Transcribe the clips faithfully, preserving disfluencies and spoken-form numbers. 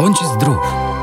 Bądź zdrów.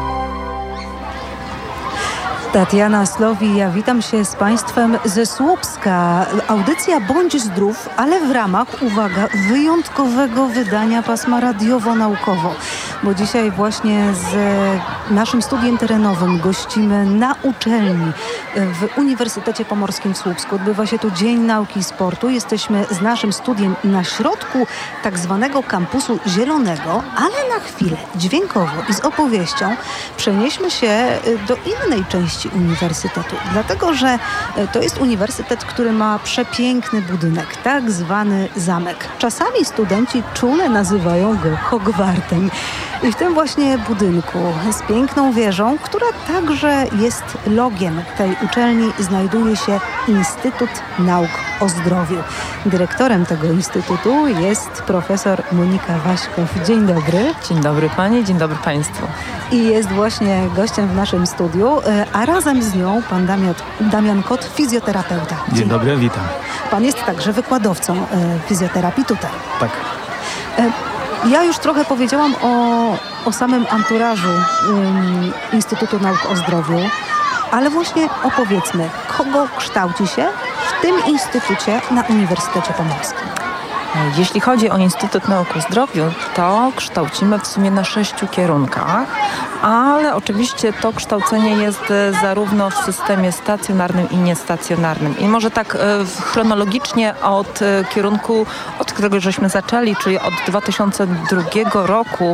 Tatiana Slowi, ja witam się z Państwem ze Słupska. Audycja Bądź Zdrów, ale w ramach, uwaga, wyjątkowego wydania pasma radiowo-naukowo. Bo dzisiaj właśnie z naszym studiem terenowym gościmy na uczelni w Uniwersytecie Pomorskim w Słupsku. Odbywa się tu Dzień Nauki i Sportu. Jesteśmy z naszym studiem na środku tak zwanego kampusu zielonego, ale na chwilę dźwiękowo i z opowieścią przenieśmy się do innej części uniwersytetu. Dlatego, że to jest uniwersytet, który ma przepiękny budynek, tak zwany zamek. Czasami studenci czule nazywają go Hogwartem. I w tym właśnie budynku z piękną wieżą, która także jest logiem tej uczelni, znajduje się Instytut Nauk o Zdrowiu. Dyrektorem tego instytutu jest profesor Monika Waśkow. Dzień dobry. Dzień dobry Pani, dzień dobry Państwu. I jest właśnie gościem w naszym studiu, a razem z nią pan Damian, Damian Kot, fizjoterapeuta. Dzień, dzień dobry, witam. Pan jest także wykładowcą e, fizjoterapii tutaj. Tak. E, Ja już trochę powiedziałam o, o samym anturażu um, Instytutu Nauk o Zdrowiu, ale właśnie opowiedzmy, kogo kształci się w tym instytucie na Uniwersytecie Pomorskim? Jeśli chodzi o Instytut Nauk o Zdrowiu, to kształcimy w sumie na sześciu kierunkach, ale oczywiście to kształcenie jest zarówno w systemie stacjonarnym i niestacjonarnym. I może tak chronologicznie od kierunku, od którego żeśmy zaczęli, czyli od dwa tysiące drugiego roku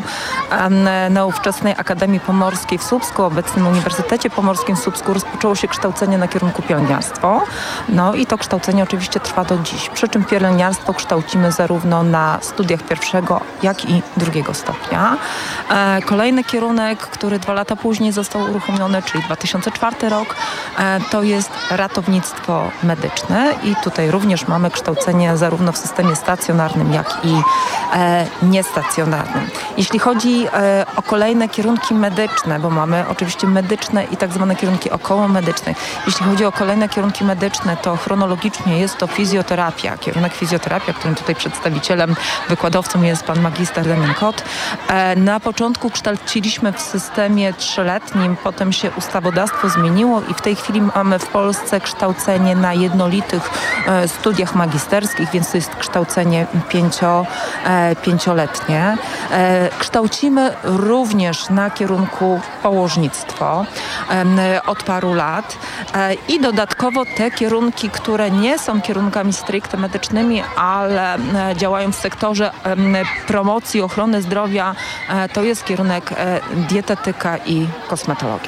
na ówczesnej Akademii Pomorskiej w Słupsku, obecnym Uniwersytecie Pomorskim w Słupsku, rozpoczęło się kształcenie na kierunku pielęgniarstwo. No i to kształcenie oczywiście trwa do dziś. Przy czym pielęgniarstwo kształcimy zarówno na studiach pierwszego, jak i drugiego stopnia. E, kolejny kierunek, który dwa lata później został uruchomiony, czyli dwa tysiące czwarty rok, e, to jest ratownictwo medyczne i tutaj również mamy kształcenie zarówno w systemie stacjonarnym, jak i e, niestacjonarnym. Jeśli chodzi e, o kolejne kierunki medyczne, bo mamy oczywiście medyczne i tak zwane kierunki okołomedyczne. Jeśli chodzi o kolejne kierunki medyczne, to chronologicznie jest to fizjoterapia, kierunek fizjoterapia, którym tutaj przedstawicielem, wykładowcą jest pan magister Damian Kot. Na początku kształciliśmy w systemie trzyletnim, potem się ustawodawstwo zmieniło i w tej chwili mamy w Polsce kształcenie na jednolitych studiach magisterskich, więc to jest kształcenie pięcio, pięcioletnie. Kształcimy również na kierunku położnictwo od paru lat i dodatkowo te kierunki, które nie są kierunkami stricte medycznymi, ale działają w sektorze promocji ochrony zdrowia, to jest kierunek dietetyka i kosmetologia.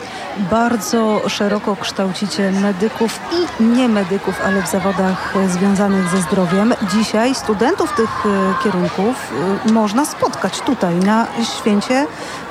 Bardzo szeroko kształcicie medyków i niemedyków, ale w zawodach związanych ze zdrowiem. Dzisiaj studentów tych kierunków można spotkać tutaj na święcie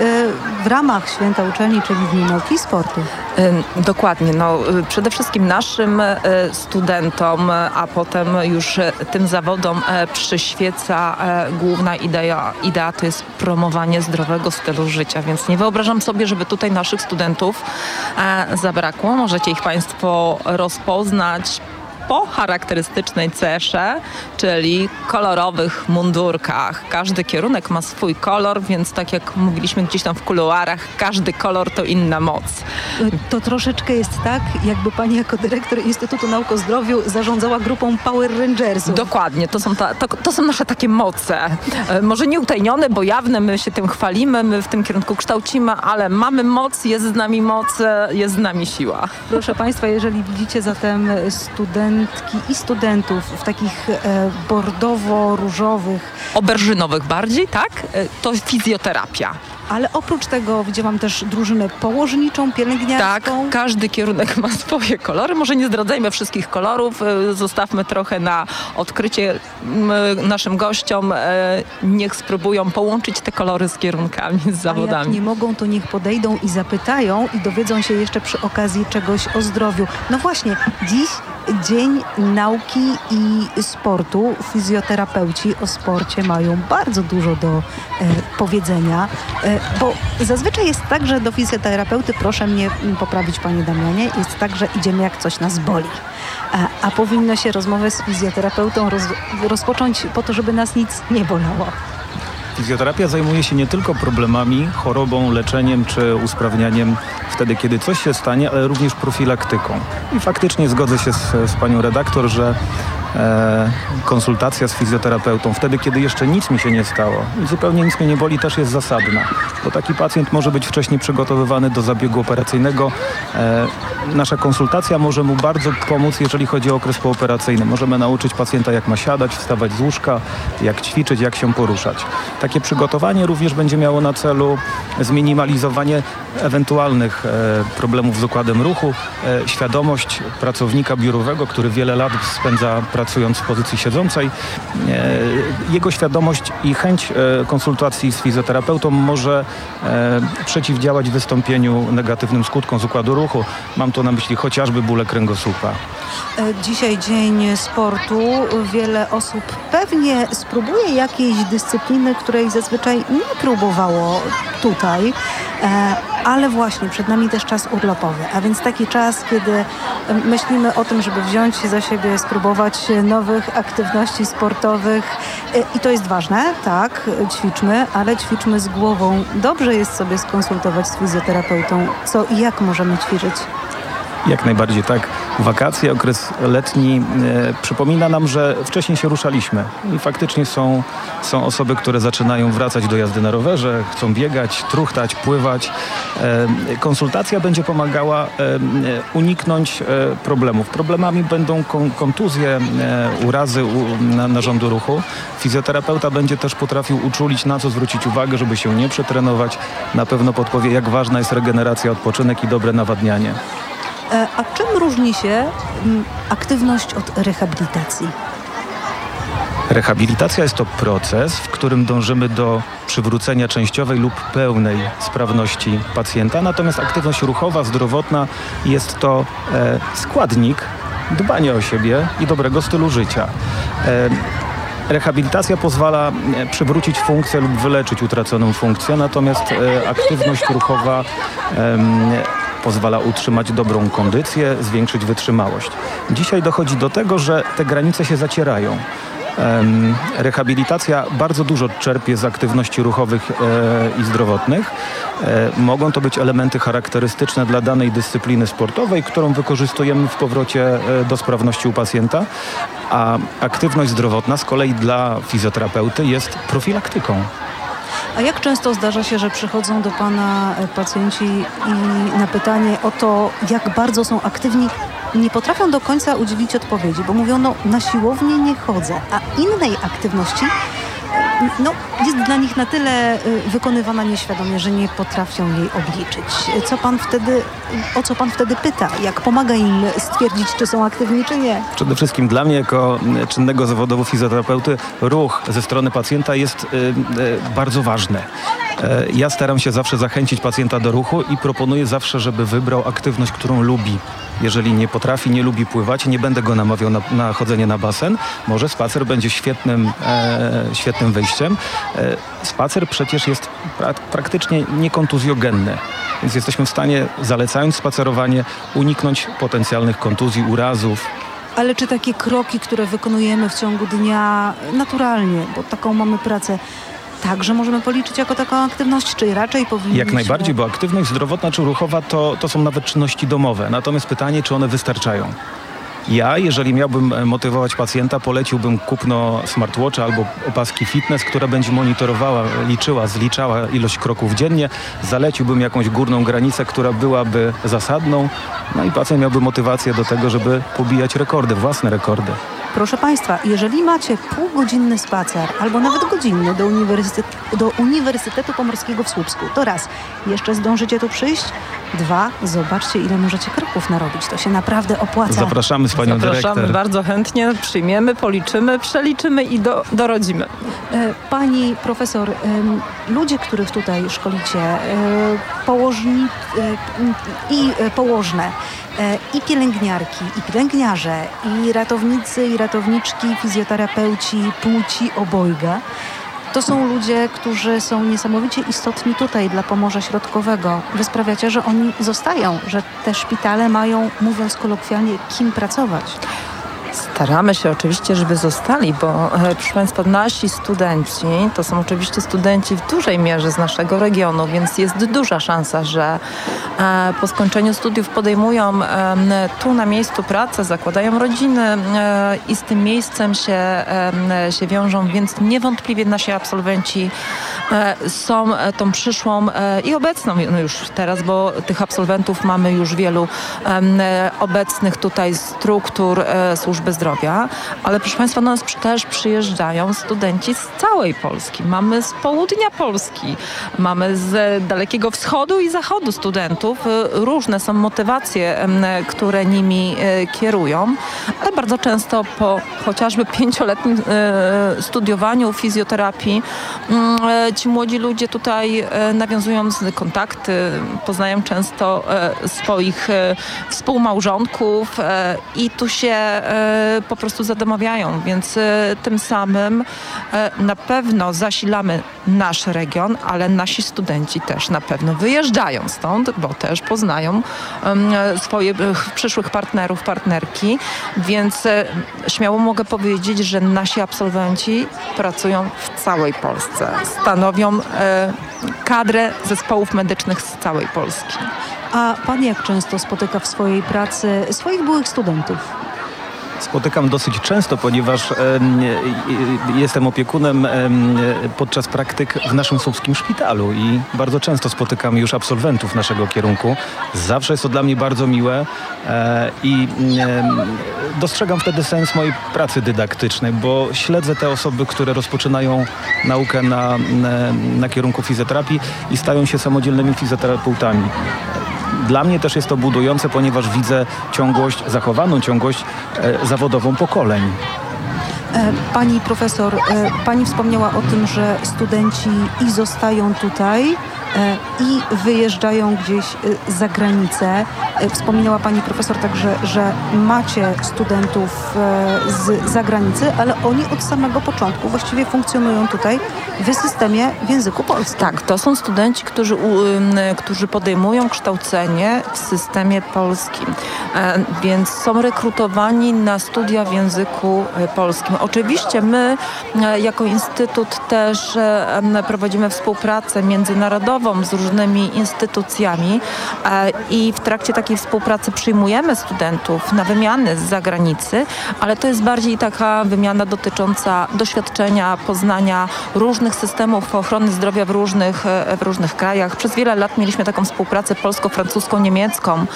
w ramach Święta Uczelni, czyli w Dniu Nauki i Sportu. Dokładnie. No, przede wszystkim naszym studentom, a potem już tym zawodom przyświeca główna idea, idea to jest promowanie zdrowego stylu życia, więc nie wyobrażam sobie, żeby tutaj naszych studentów zabrakło. Możecie ich Państwo rozpoznać po charakterystycznej cesze, czyli kolorowych mundurkach. Każdy kierunek ma swój kolor, więc tak jak mówiliśmy gdzieś tam w kuluarach, każdy kolor to inna moc. To troszeczkę jest tak, jakby pani jako dyrektor Instytutu Nauk o Zdrowiu zarządzała grupą Power Rangersów. Dokładnie, to są, ta, to, to są nasze takie moce. Może nie utajnione, bo jawne, my się tym chwalimy, my w tym kierunku kształcimy, ale mamy moc, jest z nami moc, jest z nami siła. Proszę Państwa, jeżeli widzicie zatem studentów, i studentów w takich e, bordowo-różowych... Oberżynowych bardziej, tak? To fizjoterapia. Ale oprócz tego widziałam też drużynę położniczą, pielęgniarską. Tak, każdy kierunek ma swoje kolory. Może nie zdradzajmy wszystkich kolorów. Zostawmy trochę na odkrycie naszym gościom. Niech spróbują połączyć te kolory z kierunkami, z zawodami. A jak nie mogą, to niech podejdą i zapytają i dowiedzą się jeszcze przy okazji czegoś o zdrowiu. No właśnie, dziś Dzień Nauki i Sportu. Fizjoterapeuci o sporcie mają bardzo dużo do e, powiedzenia, e, bo zazwyczaj jest tak, że do fizjoterapeuty, proszę mnie poprawić panie Damianie, jest tak, że idziemy jak coś nas boli. A, a powinno się rozmowę z fizjoterapeutą roz, rozpocząć po to, żeby nas nic nie bolało. Fizjoterapia zajmuje się nie tylko problemami, chorobą, leczeniem czy usprawnianiem wtedy, kiedy coś się stanie, ale również profilaktyką. I faktycznie zgodzę się z, z panią redaktor, że e, konsultacja z fizjoterapeutą wtedy, kiedy jeszcze nic mi się nie stało i zupełnie nic mnie nie boli, też jest zasadna. Bo taki pacjent może być wcześniej przygotowywany do zabiegu operacyjnego. E, nasza konsultacja może mu bardzo pomóc, jeżeli chodzi o okres pooperacyjny. Możemy nauczyć pacjenta, jak ma siadać, wstawać z łóżka, jak ćwiczyć, jak się poruszać. Takie przygotowanie również będzie miało na celu zminimalizowanie ewentualnych e, problemów z układem ruchu, e, świadomość pracownika biurowego, który wiele lat spędza pracując w pozycji siedzącej. E, jego świadomość i chęć e, konsultacji z fizjoterapeutą może e, przeciwdziałać wystąpieniu negatywnym skutkom z układu ruchu. Mam tu na myśli chociażby bóle kręgosłupa. Dzisiaj dzień sportu. Wiele osób pewnie spróbuje jakiejś dyscypliny, której zazwyczaj nie próbowało tutaj, ale właśnie przed nami też czas urlopowy, a więc taki czas, kiedy myślimy o tym, żeby wziąć za siebie, spróbować nowych aktywności sportowych i to jest ważne, tak, ćwiczmy, ale ćwiczmy z głową. Dobrze jest sobie skonsultować z fizjoterapeutą, co i jak możemy ćwiczyć. Jak najbardziej tak. Wakacje, okres letni e, przypomina nam, że wcześniej się ruszaliśmy i faktycznie są, są osoby, które zaczynają wracać do jazdy na rowerze, chcą biegać, truchtać, pływać. E, konsultacja będzie pomagała e, uniknąć e, problemów. Problemami będą kon, kontuzje, e, urazy u, na, narządu ruchu. Fizjoterapeuta będzie też potrafił uczulić, na co zwrócić uwagę, żeby się nie przetrenować. Na pewno podpowie, jak ważna jest regeneracja, odpoczynek i dobre nawadnianie. A czym różni się aktywność od rehabilitacji? Rehabilitacja jest to proces, w którym dążymy do przywrócenia częściowej lub pełnej sprawności pacjenta, natomiast aktywność ruchowa, zdrowotna jest to e, składnik dbania o siebie i dobrego stylu życia. E, Rehabilitacja pozwala przywrócić funkcję lub wyleczyć utraconą funkcję, natomiast e, aktywność ruchowa e, pozwala utrzymać dobrą kondycję, zwiększyć wytrzymałość. Dzisiaj dochodzi do tego, że te granice się zacierają. Um, rehabilitacja bardzo dużo czerpie z aktywności ruchowych e, i zdrowotnych. E, mogą to być elementy charakterystyczne dla danej dyscypliny sportowej, którą wykorzystujemy w powrocie e, do sprawności u pacjenta, a aktywność zdrowotna z kolei dla fizjoterapeuty jest profilaktyką. A jak często zdarza się, że przychodzą do Pana pacjenci i na pytanie o to, jak bardzo są aktywni, nie potrafią do końca udzielić odpowiedzi, bo mówią, no na siłownię nie chodzę, a innej aktywności no, jest dla nich na tyle wykonywana nieświadomie, że nie potrafią jej obliczyć. Co pan wtedy, o co Pan wtedy pyta? Jak pomaga im stwierdzić, czy są aktywni, czy nie? Przede wszystkim dla mnie, jako czynnego zawodowo fizjoterapeuty, ruch ze strony pacjenta jest y, y, bardzo ważny. Y, ja staram się zawsze zachęcić pacjenta do ruchu i proponuję zawsze, żeby wybrał aktywność, którą lubi. Jeżeli nie potrafi, nie lubi pływać, nie będę go namawiał na, na chodzenie na basen. Może spacer będzie świetnym, e, świetnym wyjściem. E, spacer przecież jest pra, praktycznie niekontuzjogenny, więc jesteśmy w stanie, zalecając spacerowanie, uniknąć potencjalnych kontuzji, urazów. Ale czy takie kroki, które wykonujemy w ciągu dnia naturalnie, bo taką mamy pracę, także możemy policzyć jako taką aktywność, czy raczej powinniśmy... Jak najbardziej, bo aktywność zdrowotna czy ruchowa to, to są nawet czynności domowe. Natomiast pytanie, czy one wystarczają. Ja, jeżeli miałbym motywować pacjenta, poleciłbym kupno smartwatcha albo opaski fitness, która będzie monitorowała, liczyła, zliczała ilość kroków dziennie. Zaleciłbym jakąś górną granicę, która byłaby zasadną. No i pacjent miałby motywację do tego, żeby pobijać rekordy, własne rekordy. Proszę Państwa, jeżeli macie półgodzinny spacer albo nawet godzinny do, uniwersytet, do Uniwersytetu Pomorskiego w Słupsku, to raz, jeszcze zdążycie tu przyjść, dwa, zobaczcie, ile możecie kroków narobić. To się naprawdę opłaca. Zapraszamy z Panią Zapraszamy dyrektor. bardzo chętnie, przyjmiemy, policzymy, przeliczymy i do, dorodzimy. Pani profesor, ludzie, których tutaj szkolicie, położni i położne, i pielęgniarki, i pielęgniarze, i ratownicy, i ratowniczki, fizjoterapeuci, płci obojga. To są ludzie, którzy są niesamowicie istotni tutaj dla Pomorza Środkowego. Wy sprawiacie, że oni zostają, że te szpitale mają, mówiąc kolokwialnie, kim pracować. Staramy się oczywiście, żeby zostali, bo e, proszę Państwa, nasi studenci to są oczywiście studenci w dużej mierze z naszego regionu, więc jest duża szansa, że e, po skończeniu studiów podejmują e, tu na miejscu pracę, zakładają rodziny e, i z tym miejscem się, e, się wiążą, więc niewątpliwie nasi absolwenci e, są e, tą przyszłą e, i obecną no już teraz, bo tych absolwentów mamy już wielu e, obecnych tutaj struktur e, służby zdrowia, ale proszę Państwa, do nas też przyjeżdżają studenci z całej Polski. Mamy z południa Polski, mamy z Dalekiego Wschodu i Zachodu studentów. Różne są motywacje, które nimi kierują, ale bardzo często po chociażby pięcioletnim studiowaniu fizjoterapii ci młodzi ludzie tutaj nawiązują kontakty, poznają często swoich współmałżonków i tu się po prostu zadomawiają, więc tym samym na pewno zasilamy nasz region, ale nasi studenci też na pewno wyjeżdżają stąd, bo też poznają swoje przyszłych partnerów, partnerki, więc śmiało mogę powiedzieć, że nasi absolwenci pracują w całej Polsce, stanowią kadrę zespołów medycznych z całej Polski. A Pan jak często spotyka w swojej pracy swoich byłych studentów? Spotykam dosyć często, ponieważ e, e, jestem opiekunem e, podczas praktyk w naszym słupskim szpitalu i bardzo często spotykam już absolwentów naszego kierunku. Zawsze jest to dla mnie bardzo miłe e, i e, dostrzegam wtedy sens mojej pracy dydaktycznej, bo śledzę te osoby, które rozpoczynają naukę na, na, na kierunku fizjoterapii i stają się samodzielnymi fizjoterapeutami. Dla mnie też jest to budujące, ponieważ widzę ciągłość, zachowaną ciągłość e, zawodową pokoleń. Pani profesor, pani wspomniała o tym, że studenci i zostają tutaj i wyjeżdżają gdzieś za granicę. Wspominała pani profesor także, że macie studentów z zagranicy, ale oni od samego początku właściwie funkcjonują tutaj w systemie w języku polskim. Tak, to są studenci, którzy, którzy podejmują kształcenie w systemie polskim, więc są rekrutowani na studia w języku polskim. Oczywiście my jako Instytut też prowadzimy współpracę międzynarodową z różnymi instytucjami i w trakcie takiej współpracy przyjmujemy studentów na wymiany z zagranicy, ale to jest bardziej taka wymiana dotycząca doświadczenia, poznania różnych systemów ochrony zdrowia w różnych, w różnych krajach. Przez wiele lat mieliśmy taką współpracę polsko-francusko-niemiecką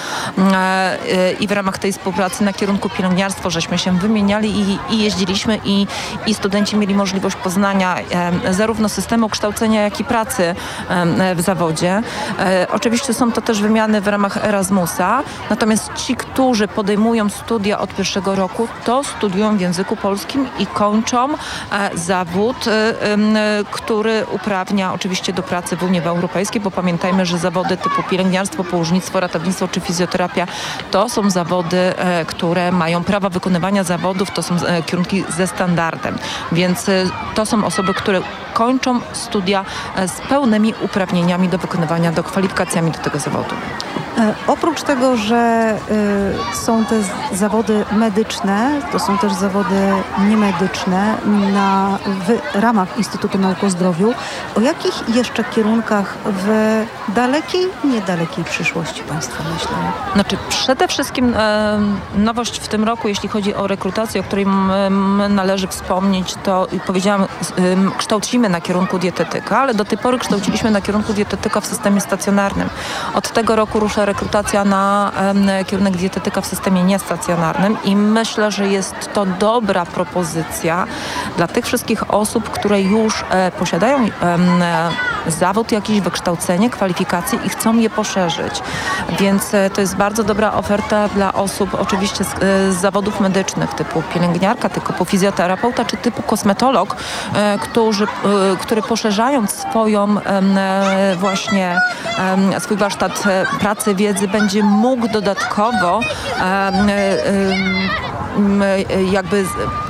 i w ramach tej współpracy na kierunku pielęgniarstwo żeśmy się wymieniali i, i jeździliśmy i, i studenci mieli możliwość poznania zarówno systemu kształcenia, jak i pracy w zawodzie. Oczywiście są to też wymiany w ramach Erasmusa, natomiast ci, którzy podejmują studia od pierwszego roku, to studiują w języku polskim i kończą zawód, który uprawnia oczywiście do pracy w Unii Europejskiej, bo pamiętajmy, że zawody typu pielęgniarstwo, położnictwo, ratownictwo czy fizjoterapia to są zawody, które mają prawa wykonywania zawodów, to są kierunki ze standardem, więc to są osoby, które kończą studia z pełnymi uprawnieniami do wykonywania, do kwalifikacjami do tego zawodu. E, oprócz tego, że y, są te zawody medyczne, to są też zawody niemedyczne na, w ramach Instytutu Nauk o Zdrowiu. O jakich jeszcze kierunkach w dalekiej, niedalekiej przyszłości Państwo myślą? Znaczy przede wszystkim e, nowość w tym roku, jeśli chodzi o rekrutację, o której m, m, należy wspomnieć, to powiedziałam, m, kształcimy na kierunku dietetyka, ale do tej pory kształciliśmy na kierunku dietetyka w systemie stacjonarnym. Od tego roku rusza rekrutacja na e, kierunek dietetyka w systemie niestacjonarnym i myślę, że jest to dobra propozycja dla tych wszystkich osób, które już e, posiadają e, zawód, jakieś wykształcenie, kwalifikacje i chcą je poszerzyć. Więc e, to jest bardzo dobra oferta dla osób oczywiście z, e, z zawodów medycznych typu pielęgniarka, typu fizjoterapeuta czy typu kosmetolog, e, którzy, e, które poszerzając swoją e, właśnie e, swój warsztat e, pracy, wiedzy będzie mógł dodatkowo e, e, e, jakby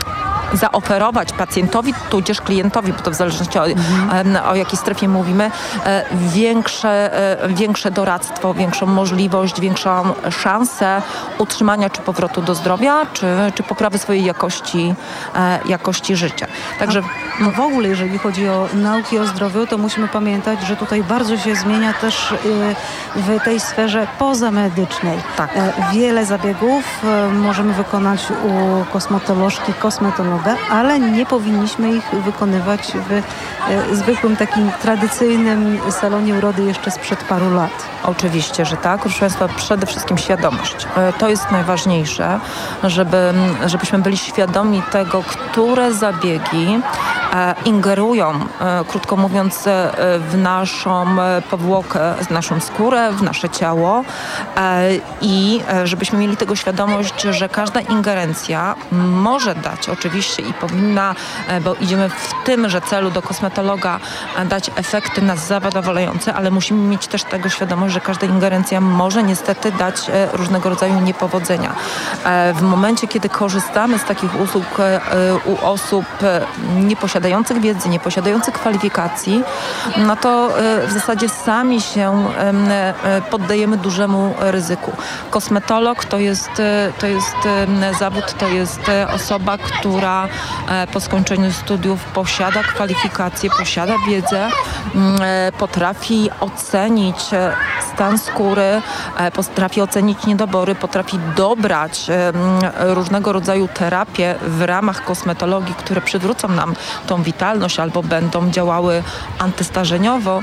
zaoferować pacjentowi, tudzież klientowi, bo to w zależności o, mhm. o jakiej strefie mówimy, większe, większe doradztwo, większą możliwość, większą szansę utrzymania czy powrotu do zdrowia, czy, czy poprawy swojej jakości, jakości życia. Także a w ogóle, jeżeli chodzi o nauki o zdrowiu, to musimy pamiętać, że tutaj bardzo się zmienia też w tej sferze pozamedycznej. Tak. Wiele zabiegów możemy wykonać u kosmetolożki, kosmetologa, ale nie powinniśmy ich wykonywać w zwykłym takim tradycyjnym salonie urody jeszcze sprzed paru lat. Oczywiście, że tak. Proszę Państwa, przede wszystkim świadomość. To jest najważniejsze, żeby, żebyśmy byli świadomi tego, które zabiegi ingerują, krótko mówiąc, w naszą powłokę, w naszą skórę, w nasze ciało i żebyśmy mieli tego świadomość, że każda ingerencja może dać oczywiście i powinna, bo idziemy w tymże celu do kosmetologa, dać efekty nas zadowalające, ale musimy mieć też tego świadomość, że każda ingerencja może niestety dać różnego rodzaju niepowodzenia. W momencie, kiedy korzystamy z takich usług u osób nieposiadających wiedzy, nieposiadających kwalifikacji, no to w zasadzie sami się poddajemy dużemu ryzyku. Kosmetolog to jest, to jest zawód, to jest osoba, która po skończeniu studiów posiada kwalifikacje, posiada wiedzę, potrafi ocenić stan skóry, potrafi ocenić niedobory, potrafi dobrać różnego rodzaju terapie w ramach kosmetologii, które przywrócą nam tą witalność albo będą działały antystarzeniowo.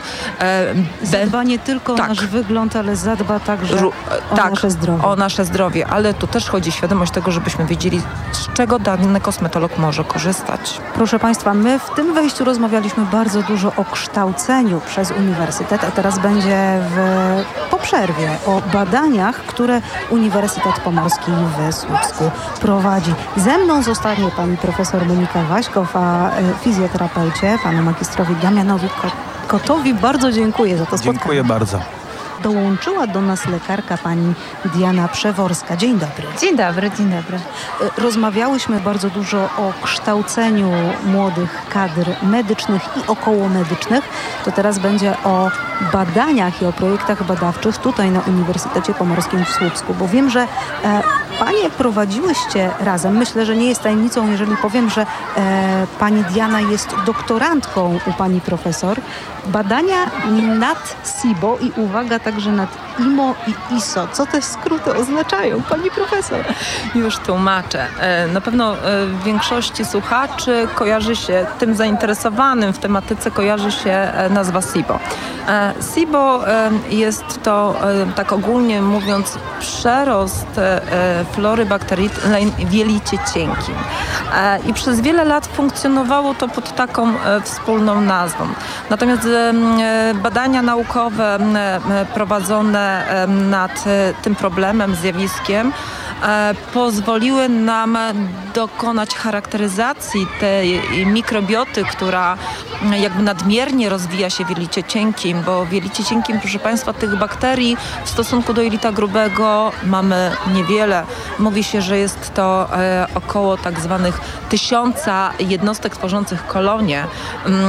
Zadba nie tylko tak. o nasz wygląd, ale zadba także Żu- o tak, nasze zdrowie. o nasze zdrowie, ale tu też chodzi świadomość tego, żebyśmy wiedzieli, z czego dany kosmetolog może korzystać. Proszę Państwa, my w tym wejściu rozmawialiśmy bardzo dużo o kształceniu przez uniwersytet, a teraz będzie w, po przerwie o badaniach, które Uniwersytet Pomorski w Słupsku prowadzi. Ze mną zostanie pani profesor Monika Waśkow, a fizjoterapeucie, panu magistrowi Damianowi Kotowi bardzo dziękuję za to spotkanie. Dziękuję bardzo. Dołączyła do nas lekarka pani Diana Przeworska. Dzień dobry. Dzień dobry, dzień dobry. Rozmawiałyśmy bardzo dużo o kształceniu młodych kadr medycznych i okołomedycznych. To teraz będzie o badaniach i o projektach badawczych tutaj na Uniwersytecie Pomorskim w Słupsku, bo wiem, że e, panie prowadziłyście razem, myślę, że nie jest tajemnicą, jeżeli powiem, że e, pani Diana jest doktorantką u pani profesor, badania nad SIBO i uwaga także nad I M O i I S O. Co te skróty oznaczają, pani profesor? Już tłumaczę. Na pewno w większości słuchaczy kojarzy się, tym zainteresowanym w tematyce kojarzy się nazwa SIBO. SIBO jest to, tak ogólnie mówiąc, przerost flory bakteryjnej w jelicie cienkim. I przez wiele lat funkcjonowało to pod taką wspólną nazwą. Natomiast badania naukowe prowadzone nad tym problemem, zjawiskiem pozwoliły nam dokonać charakteryzacji tej mikrobioty, która jakby nadmiernie rozwija się w jelicie cienkim, bo w jelicie cienkim, proszę Państwa, tych bakterii w stosunku do jelita grubego mamy niewiele. Mówi się, że jest to e, około tak zwanych tysiąca jednostek tworzących kolonię. E,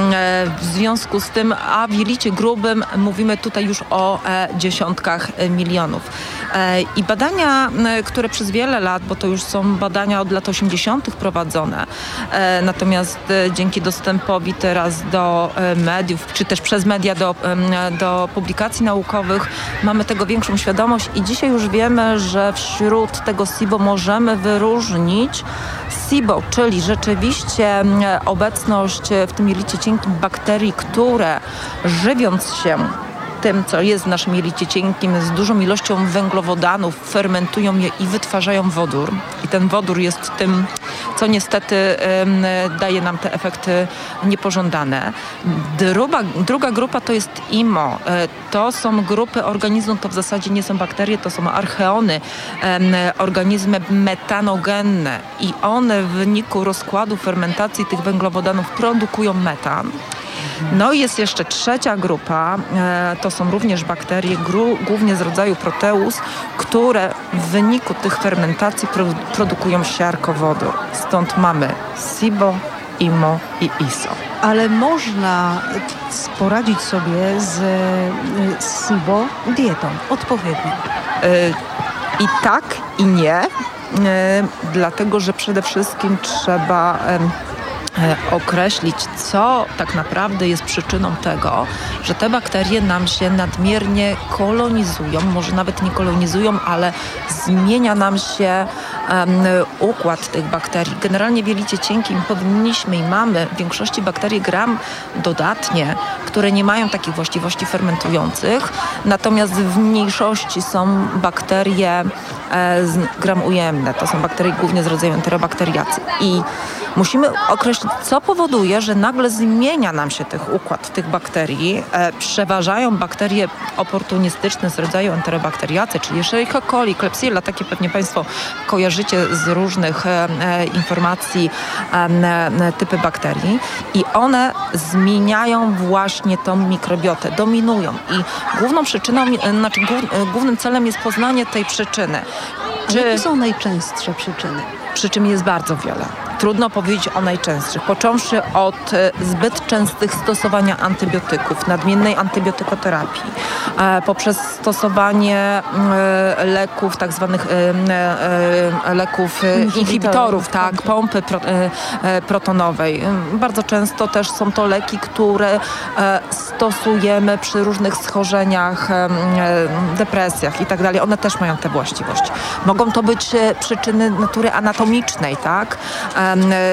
w związku z tym, a w jelicie grubym mówimy tutaj już o e, dziesiątkach milionów. E, I badania, e, które przez wiele lat, bo to już są badania od lat osiemdziesiątych prowadzone, e, natomiast e, dzięki dostępowi teraz do e, mediów, czy też przez media do, e, do publikacji naukowych mamy tego większą świadomość i dzisiaj już wiemy, że wśród tego SIBO możemy wyróżnić SIBO, czyli rzeczywiście obecność w tym jelicie cienkim bakterii, które żywiąc się tym, co jest w naszym jelicie cienkim, z dużą ilością węglowodanów, fermentują je i wytwarzają wodór. I ten wodór jest tym, co niestety um, daje nam te efekty niepożądane. Druga, druga grupa to jest I M O. To są grupy organizmów, to w zasadzie nie są bakterie, to są archeony, um, organizmy metanogenne i one w wyniku rozkładu fermentacji tych węglowodanów produkują metan. No i jest jeszcze trzecia grupa, e, to są również bakterie, gru, głównie z rodzaju Proteus, które w wyniku tych fermentacji pro, produkują siarkowodór. Stąd mamy SIBO, I M O i I S O. Ale można poradzić sobie z y, SIBO dietą odpowiednią. E, I tak, i nie, e, dlatego że przede wszystkim trzeba e, określić, co tak naprawdę jest przyczyną tego, że te bakterie nam się nadmiernie kolonizują, może nawet nie kolonizują, ale zmienia nam się um, układ tych bakterii. Generalnie w jelicie cienkim powinniśmy i mamy w większości bakterii gram dodatnie, które nie mają takich właściwości fermentujących, natomiast w mniejszości są bakterie e, gram ujemne. To są bakterie głównie z rodzaju enterobakteriacy. I musimy określić, co powoduje, że nagle zmienia nam się tych układ tych bakterii. E, przeważają bakterie oportunistyczne z rodzaju enterobakteriacy, czyli Escherichia coli, Klebsiella, takie pewnie Państwo kojarzycie z różnych e, e, informacji e, e, typy bakterii. I one zmieniają właśnie tą mikrobiotę, dominują. I główną przyczyną, e, znaczy głów, głównym celem jest poznanie tej przyczyny. Czy... Jakie są najczęstsze przyczyny? Przyczyn jest bardzo wiele. Trudno powiedzieć o najczęstszych. Począwszy od e, zbyt częstych stosowania antybiotyków, nadmiernej antybiotykoterapii, e, poprzez stosowanie e, leków, tak zwanych e, e, leków e, inhibitorów, tak, pompy pro, e, e, protonowej. Bardzo często też są to leki, które e, stosujemy przy różnych schorzeniach, e, depresjach i tak dalej. One też mają tę właściwość. Mogą to być e, przyczyny natury anatomicznej, tak? E,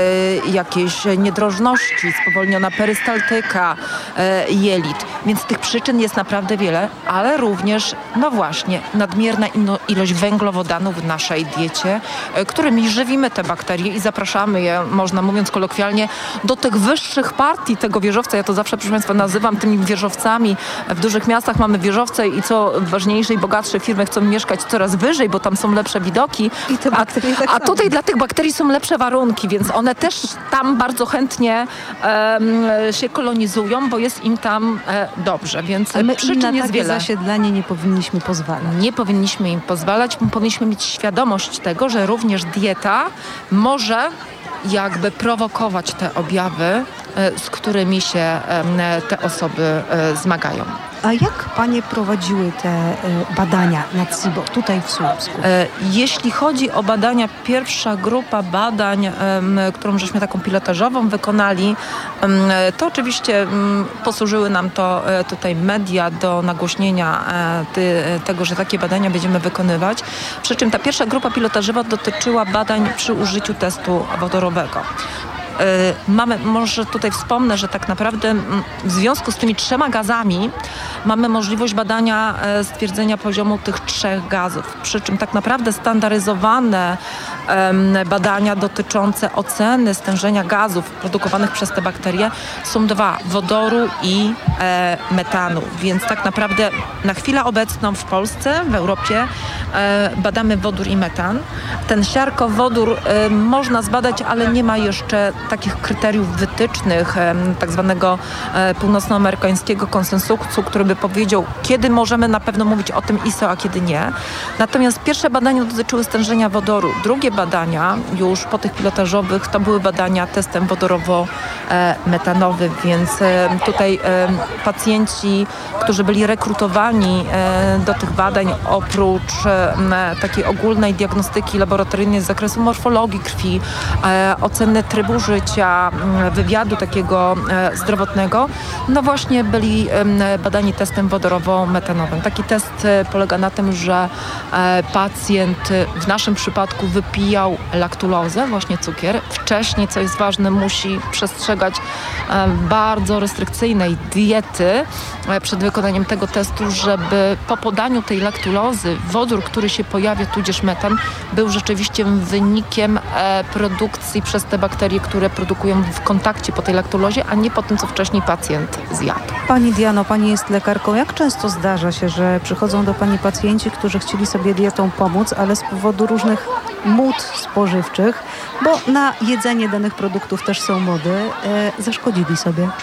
jakieś niedrożności, spowolniona perystaltyka e, jelit. Więc tych przyczyn jest naprawdę wiele, ale również, no właśnie, nadmierna ino, ilość węglowodanów w naszej diecie, e, którymi żywimy te bakterie i zapraszamy je, można mówiąc kolokwialnie, do tych wyższych partii tego wieżowca. Ja to zawsze, proszę Państwa, nazywam tymi wieżowcami. W dużych miastach mamy wieżowce i co ważniejsze i bogatsze firmy chcą mieszkać coraz wyżej, bo tam są lepsze widoki. I te bakterie tak a, a tutaj dla tych bakterii są lepsze warunki, więc one też tam bardzo chętnie um, się kolonizują, bo jest im tam e, dobrze, więc my przyczyn na jest takie wiele. zasiedlanie nie powinniśmy pozwalać. Nie powinniśmy im pozwalać, powinniśmy mieć świadomość tego, że również dieta może jakby prowokować te objawy, e, z którymi się e, te osoby e, zmagają. A jak Panie prowadziły te e, badania nad SIBO tutaj w Słupsku? E, jeśli chodzi o badania, pierwsza grupa badań, e, którą żeśmy taką pilotażową wykonali, e, to oczywiście e, posłużyły nam to e, tutaj media do nagłośnienia e, ty, tego, że takie badania będziemy wykonywać. Przy czym ta pierwsza grupa pilotażowa dotyczyła badań przy użyciu testu wodorowego. Mamy, może tutaj wspomnę, że tak naprawdę w związku z tymi trzema gazami mamy możliwość badania, stwierdzenia poziomu tych trzech gazów. Przy czym tak naprawdę standaryzowane badania dotyczące oceny stężenia gazów produkowanych przez te bakterie są dwa, wodoru i e, metanu. Więc tak naprawdę na chwilę obecną w Polsce, w Europie e, badamy wodór i metan. Ten siarkowodór e, można zbadać, ale nie ma jeszcze takich kryteriów wytycznych, e, tak zwanego e, północnoamerykańskiego konsensusu, który by powiedział, kiedy możemy na pewno mówić o tym I S O, a kiedy nie. Natomiast pierwsze badania dotyczyły stężenia wodoru. Drugie badania, już po tych pilotażowych, to były badania testem wodorowo-metanowym, więc e, tutaj e, pacjenci, którzy byli rekrutowani e, do tych badań, oprócz e, takiej ogólnej diagnostyki laboratoryjnej z zakresu morfologii krwi, e, oceny trybu życia, wywiadu takiego e, zdrowotnego, no właśnie byli e, badani testem wodorowo-metanowym. Taki test e, polega na tym, że e, pacjent w naszym przypadku wypijał laktulozę, właśnie cukier. Wcześniej, co jest ważne, musi przestrzegać e, bardzo restrykcyjnej diety e, przed wykonaniem tego testu, żeby po podaniu tej laktulozy wodór, który się pojawia, tudzież metan, był rzeczywiście wynikiem e, produkcji przez te bakterie, które produkują w kontakcie po tej laktulozie, a nie po tym, co wcześniej pacjent zjadł. Pani Diano, Pani jest lekarką. Jak często zdarza się, że przychodzą do Pani pacjenci, którzy chcieli sobie dietą pomóc, ale z powodu różnych mód spożywczych, bo na jedzenie danych produktów też są mody, e, zaszkodzili sobie?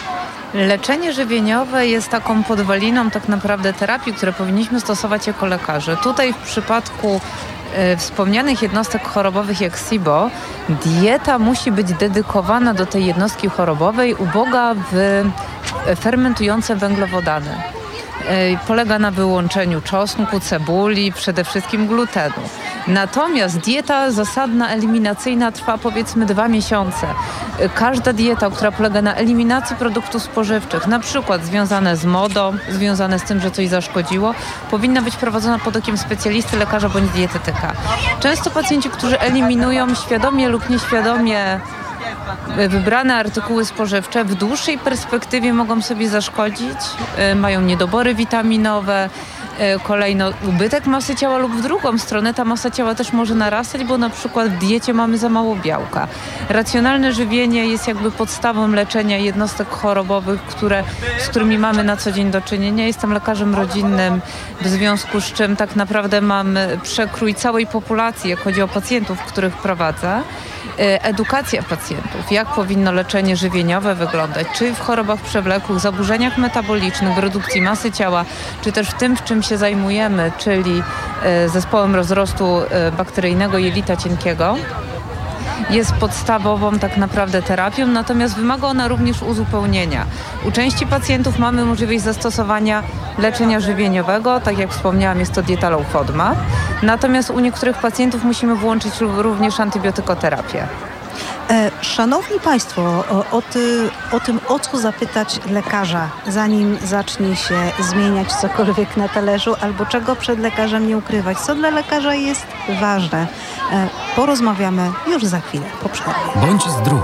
Leczenie żywieniowe jest taką podwaliną tak naprawdę terapii, które powinniśmy stosować jako lekarze. Tutaj w przypadku e, wspomnianych jednostek chorobowych jak S I B O, dieta musi być dedykowana do tej jednostki chorobowej, uboga w fermentujące węglowodany. E, polega na wyłączeniu czosnku, cebuli, przede wszystkim glutenu. Natomiast dieta zasadna, eliminacyjna trwa powiedzmy dwa miesiące. Każda dieta, która polega na eliminacji produktów spożywczych, na przykład związane z modą, związane z tym, że coś zaszkodziło, powinna być prowadzona pod okiem specjalisty, lekarza bądź dietetyka. Często pacjenci, którzy eliminują świadomie lub nieświadomie wybrane artykuły spożywcze, w dłuższej perspektywie mogą sobie zaszkodzić, mają niedobory witaminowe, kolejno ubytek masy ciała lub w drugą stronę ta masa ciała też może narastać, bo na przykład w diecie mamy za mało białka. Racjonalne żywienie jest jakby podstawą leczenia jednostek chorobowych, które, z którymi mamy na co dzień do czynienia. Jestem lekarzem rodzinnym, w związku z czym tak naprawdę mam przekrój całej populacji, jak chodzi o pacjentów, których prowadzę. Edukacja pacjentów, jak powinno leczenie żywieniowe wyglądać, czy w chorobach przewlekłych, zaburzeniach metabolicznych, w redukcji masy ciała, czy też w tym, w czym się zajmujemy, czyli zespołem rozrostu bakteryjnego jelita cienkiego, jest podstawową tak naprawdę terapią, natomiast wymaga ona również uzupełnienia. U części pacjentów mamy możliwość zastosowania leczenia żywieniowego, tak jak wspomniałam, jest to dieta low FODMAP, natomiast u niektórych pacjentów musimy włączyć również antybiotykoterapię. E, szanowni Państwo, o, o, ty, o tym, o co zapytać lekarza, zanim zacznie się zmieniać cokolwiek na talerzu, albo czego przed lekarzem nie ukrywać, co dla lekarza jest ważne. E, porozmawiamy już za chwilę, po przerwie. Bądź zdrów.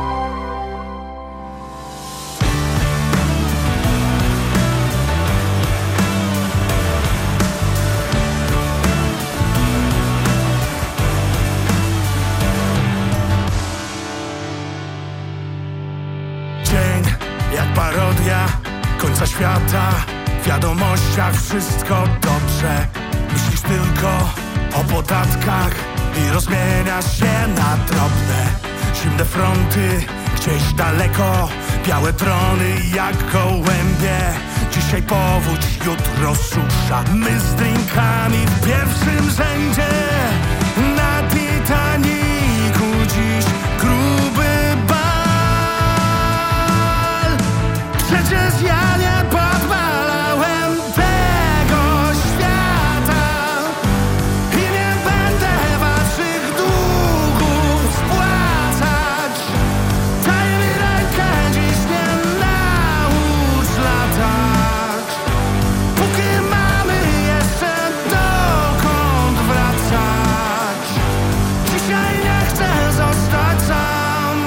Parodia końca świata, w wiadomościach wszystko dobrze. Myślisz tylko o podatkach i rozmieniasz się na drobne. Zimne fronty gdzieś daleko, białe drony jak gołębie. Dzisiaj powódź, jutro susza, my z drinkami w pierwszym rzędzie. Na Titaniku dziś gruby bal. Przecież ja nie podwalałem tego świata i nie będę waszych długów spłacać. Daj mi rękę, dziś nie naucz latać, póki mamy jeszcze dokąd wracać. Dzisiaj nie chcę zostać sam.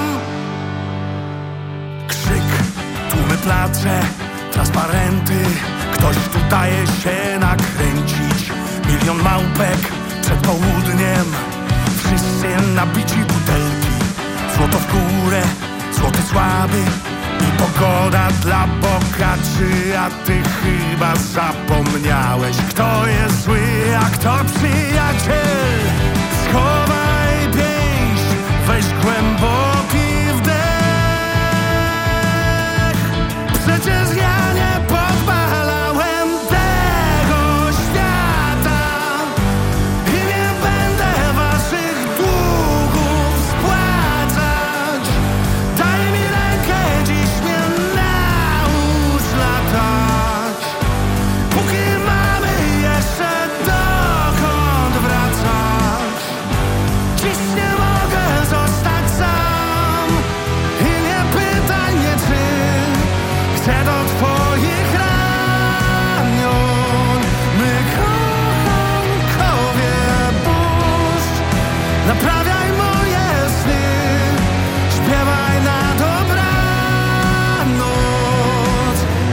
Krzyk, tłumy, place, transparenty, ktoś tu daje się nakręcić. Milion małpek przed południem, wszyscy nabici butelki. Złoto w górę, złoty słaby i pogoda dla bogaczy. A ty chyba zapomniałeś, kto jest zły, a kto przyjaciel. Schowaj pięść, weź głęboki wdech. Przecież ja nie podwalałem tego świata i nie będę waszych długów spłacać. Daj mi rękę, dziś mnie naucz latać, póki mamy jeszcze dokąd wracać. Dziś nie mogę zostać sam i nie pytaj mnie, czy chcę do twoich ramion. My kochankowie puść, naprawiaj moje sny, śpiewaj na dobranoc.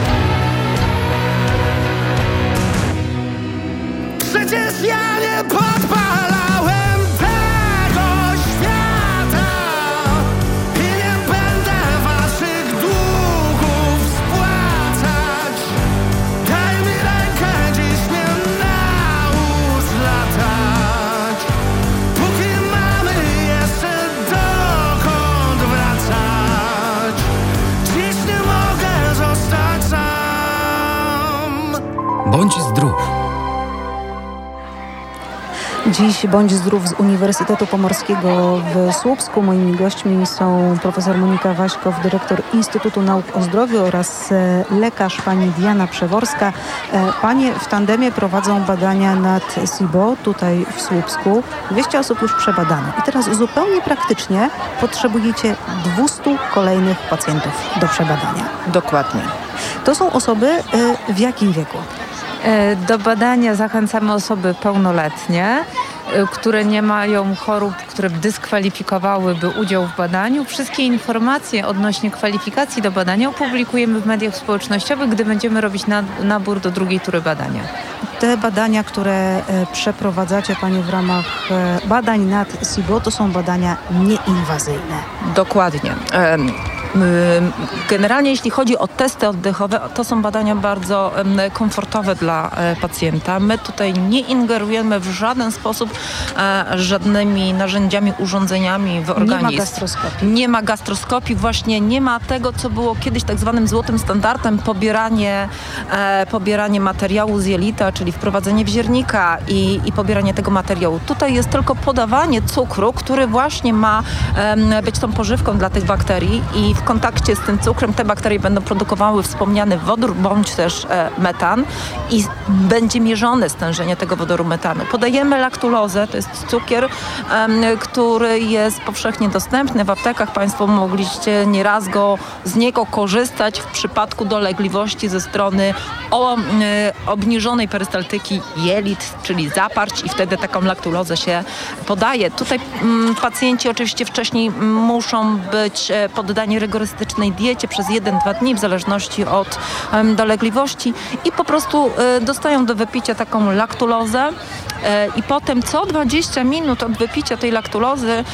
Przecież ja nie podpalałem tego świata i nie będę waszych długów spłacać. Daj mi rękę, dziś mnie naucz latać, póki mamy jeszcze dokąd wracać. Dziś nie mogę zdrów. Dziś Bądź Zdrów z Uniwersytetu Pomorskiego w Słupsku. Moimi gośćmi są profesor Monika Waśkow, dyrektor Instytutu Nauk o Zdrowiu oraz lekarz pani Diana Przeworska. Panie w tandemie prowadzą badania nad S I B O tutaj w Słupsku. dwieście osób już przebadano. I teraz zupełnie praktycznie potrzebujecie dwieście kolejnych pacjentów do przebadania. Dokładnie. To są osoby w jakim wieku? Do badania zachęcamy osoby pełnoletnie, które nie mają chorób, które dyskwalifikowałyby udział w badaniu. Wszystkie informacje odnośnie kwalifikacji do badania opublikujemy w mediach społecznościowych, gdy będziemy robić nabór do drugiej tury badania. Te badania, które przeprowadzacie Panie w ramach badań nad S I B O, to są badania nieinwazyjne. Dokładnie. Generalnie jeśli chodzi o testy oddechowe, to są badania bardzo komfortowe dla pacjenta. My tutaj nie ingerujemy w żaden sposób żadnymi narzędziami, urządzeniami w organizm. Nie ma gastroskopii. Nie ma gastroskopii, właśnie nie ma tego, co było kiedyś tak zwanym złotym standardem, pobieranie, pobieranie materiału z jelita, czyli wprowadzenie wziernika i, i pobieranie tego materiału. Tutaj jest tylko podawanie cukru, który właśnie ma być tą pożywką dla tych bakterii i w kontakcie z tym cukrem te bakterie będą produkowały wspomniany wodór bądź też e, metan i będzie mierzone stężenie tego wodoru metanu. Podajemy laktulozę, to jest cukier, e, który jest powszechnie dostępny w aptekach. Państwo mogliście nieraz go, z niego korzystać w przypadku dolegliwości ze strony o, e, obniżonej perystaltyki jelit, czyli zaparć i wtedy taką laktulozę się podaje. Tutaj m, pacjenci oczywiście wcześniej muszą być e, poddani rygorystycznej diecie przez jeden dwa dni w zależności od um, dolegliwości i po prostu y, dostają do wypicia taką laktulozę y, i potem co dwadzieścia minut od wypicia tej laktulozy y,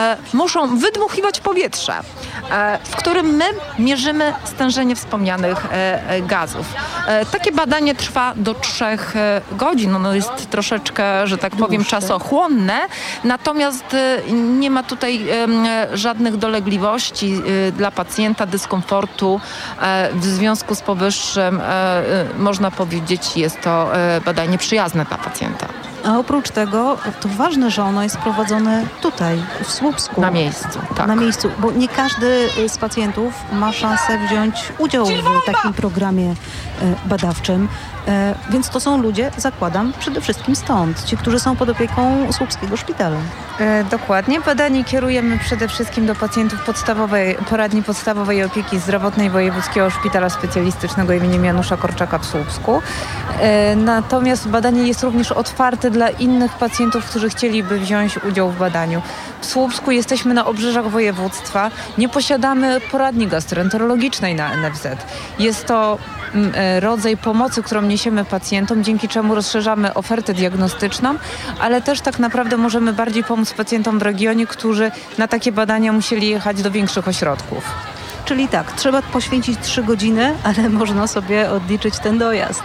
muszą wydmuchiwać powietrze, y, w którym my mierzymy stężenie wspomnianych y, y, gazów. Y, takie badanie trwa do trzech y, godzin. Ono jest troszeczkę, że tak powiem, czasochłonne, natomiast y, nie ma tutaj y, żadnych dolegliwości y, dla pacjenta, dyskomfortu. W związku z powyższym można powiedzieć, jest to badanie przyjazne dla pacjenta. A oprócz tego to ważne, że ono jest prowadzone tutaj, w Słupsku. Na miejscu, tak. Na miejscu, bo nie każdy z pacjentów ma szansę wziąć udział w takim programie badawczym. Więc to są ludzie, zakładam, przede wszystkim stąd, ci, którzy są pod opieką Słupskiego Szpitala. E, dokładnie. Badanie kierujemy przede wszystkim do pacjentów podstawowej, poradni podstawowej opieki zdrowotnej Wojewódzkiego Szpitala Specjalistycznego im. Janusza Korczaka w Słupsku. E, natomiast badanie jest również otwarte dla innych pacjentów, którzy chcieliby wziąć udział w badaniu. W Słupsku jesteśmy na obrzeżach województwa. Nie posiadamy poradni gastroenterologicznej na N F Z. Jest to m, rodzaj pomocy, którą niesiemy pacjentom, dzięki czemu rozszerzamy ofertę diagnostyczną, ale też tak naprawdę możemy bardziej pomóc pacjentom w regionie, którzy na takie badania musieli jechać do większych ośrodków. Czyli tak, trzeba poświęcić trzy godziny, ale można sobie odliczyć ten dojazd.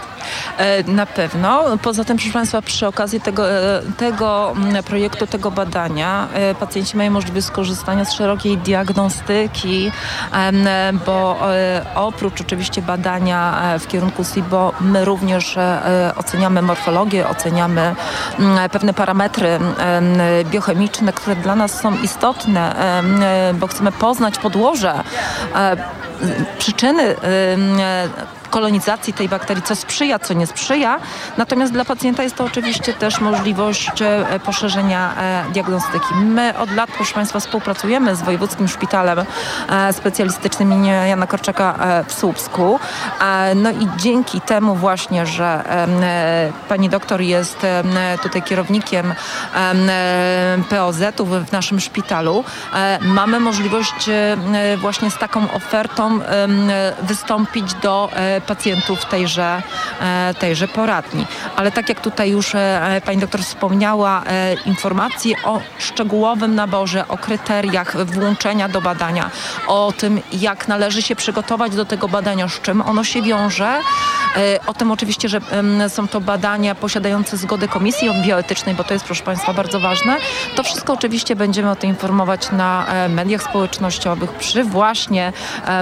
Na pewno. Poza tym, proszę Państwa, przy okazji tego, tego projektu, tego badania pacjenci mają możliwość skorzystania z szerokiej diagnostyki, bo oprócz oczywiście badania w kierunku S I B O, my również oceniamy morfologię, oceniamy pewne parametry biochemiczne, które dla nas są istotne, bo chcemy poznać podłoże, przyczyny kolonizacji tej bakterii, co sprzyja, co nie sprzyja. Natomiast dla pacjenta jest to oczywiście też możliwość poszerzenia diagnostyki. My od lat, proszę Państwa, współpracujemy z Wojewódzkim Szpitalem Specjalistycznym im. Jana Korczaka w Słupsku. No i dzięki temu właśnie, że pani doktor jest tutaj kierownikiem P O Z-u w naszym szpitalu, mamy możliwość właśnie z taką ofertą wystąpić do pacjentów tejże, tejże poradni. Ale tak jak tutaj już pani doktor wspomniała, informacje o szczegółowym naborze, o kryteriach włączenia do badania, o tym, jak należy się przygotować do tego badania, z czym ono się wiąże, O tym oczywiście, że są to badania posiadające zgodę Komisji Bioetycznej, bo to jest, proszę Państwa, bardzo ważne. To wszystko oczywiście będziemy o tym informować na mediach społecznościowych przy właśnie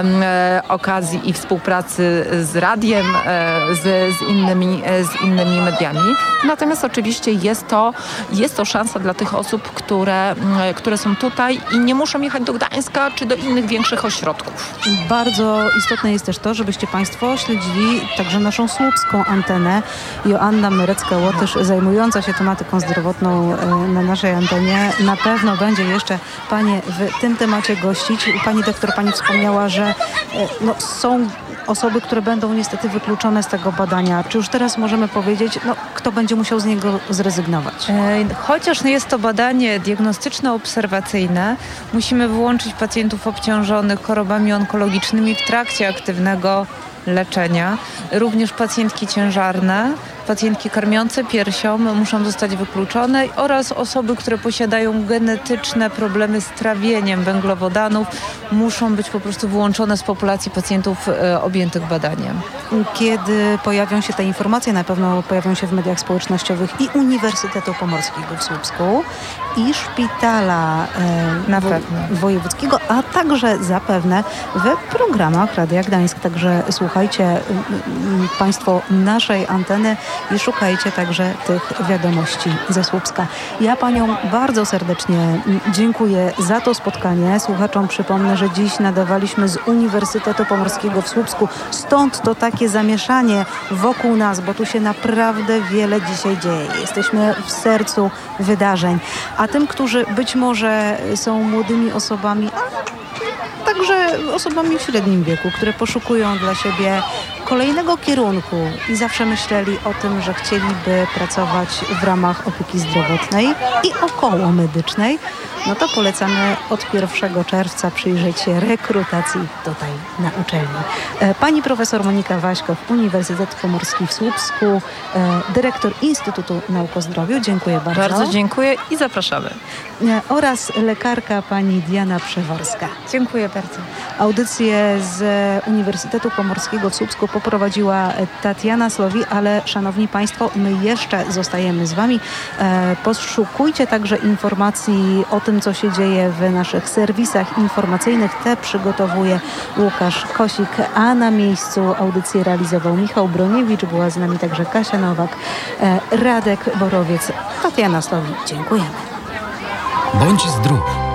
okazji i współpracy z radiem, z, z, innymi, z innymi mediami. Natomiast oczywiście jest to, jest to szansa dla tych osób, które, które są tutaj i nie muszą jechać do Gdańska czy do innych większych ośrodków. Bardzo istotne jest też to, żebyście Państwo śledzili także naszą słupską antenę. Joanna Myrecka-Łotysz, zajmująca się tematyką zdrowotną na naszej antenie, na pewno będzie jeszcze Panie w tym temacie gościć. Pani doktor, Pani wspomniała, że no, są osoby, które będą niestety wykluczone z tego badania. Czy już teraz możemy powiedzieć, no, kto będzie musiał z niego zrezygnować? Chociaż jest to badanie diagnostyczno-obserwacyjne, musimy wyłączyć pacjentów obciążonych chorobami onkologicznymi w trakcie aktywnego leczenia. Również pacjentki ciężarne, pacjentki karmiące piersią muszą zostać wykluczone oraz osoby, które posiadają genetyczne problemy z trawieniem węglowodanów, muszą być po prostu wyłączone z populacji pacjentów e, objętych badaniem. Kiedy pojawią się te informacje, na pewno pojawią się w mediach społecznościowych i Uniwersytetu Pomorskiego w Słupsku, i szpitala e, Na wo- pewno. wojewódzkiego, a także zapewne w programach Radia Gdańsk. Także słuchajcie m, m, Państwo naszej anteny i szukajcie także tych wiadomości ze Słupska. Ja Paniom bardzo serdecznie m, dziękuję za to spotkanie. Słuchaczom przypomnę, że dziś nadawaliśmy z Uniwersytetu Pomorskiego w Słupsku. Stąd to takie zamieszanie wokół nas, bo tu się naprawdę wiele dzisiaj dzieje. Jesteśmy w sercu wydarzeń. A tym, którzy być może są młodymi osobami, a także osobami w średnim wieku, które poszukują dla siebie kolejnego kierunku i zawsze myśleli o tym, że chcieliby pracować w ramach opieki zdrowotnej i około medycznej, no to polecamy od pierwszego czerwca przyjrzeć się rekrutacji tutaj na uczelni. Pani profesor Monika Waśkow, Uniwersytet Pomorski w Słupsku, dyrektor Instytutu Nauk o Zdrowiu. Dziękuję bardzo. Bardzo dziękuję i zapraszamy. Oraz lekarka pani Diana Przeworska. Dziękuję bardzo. Audycję z Uniwersytetu Pomorskiego w Słupsku poprowadziła Tatiana Slowi, ale szanowni Państwo, my jeszcze zostajemy z Wami. E, poszukujcie także informacji o tym, co się dzieje w naszych serwisach informacyjnych. Te przygotowuje Łukasz Kosik, a na miejscu audycję realizował Michał Broniewicz. Była z nami także Kasia Nowak, e, Radek Borowiec, Tatiana Slowi. Dziękujemy. Bądź zdrów.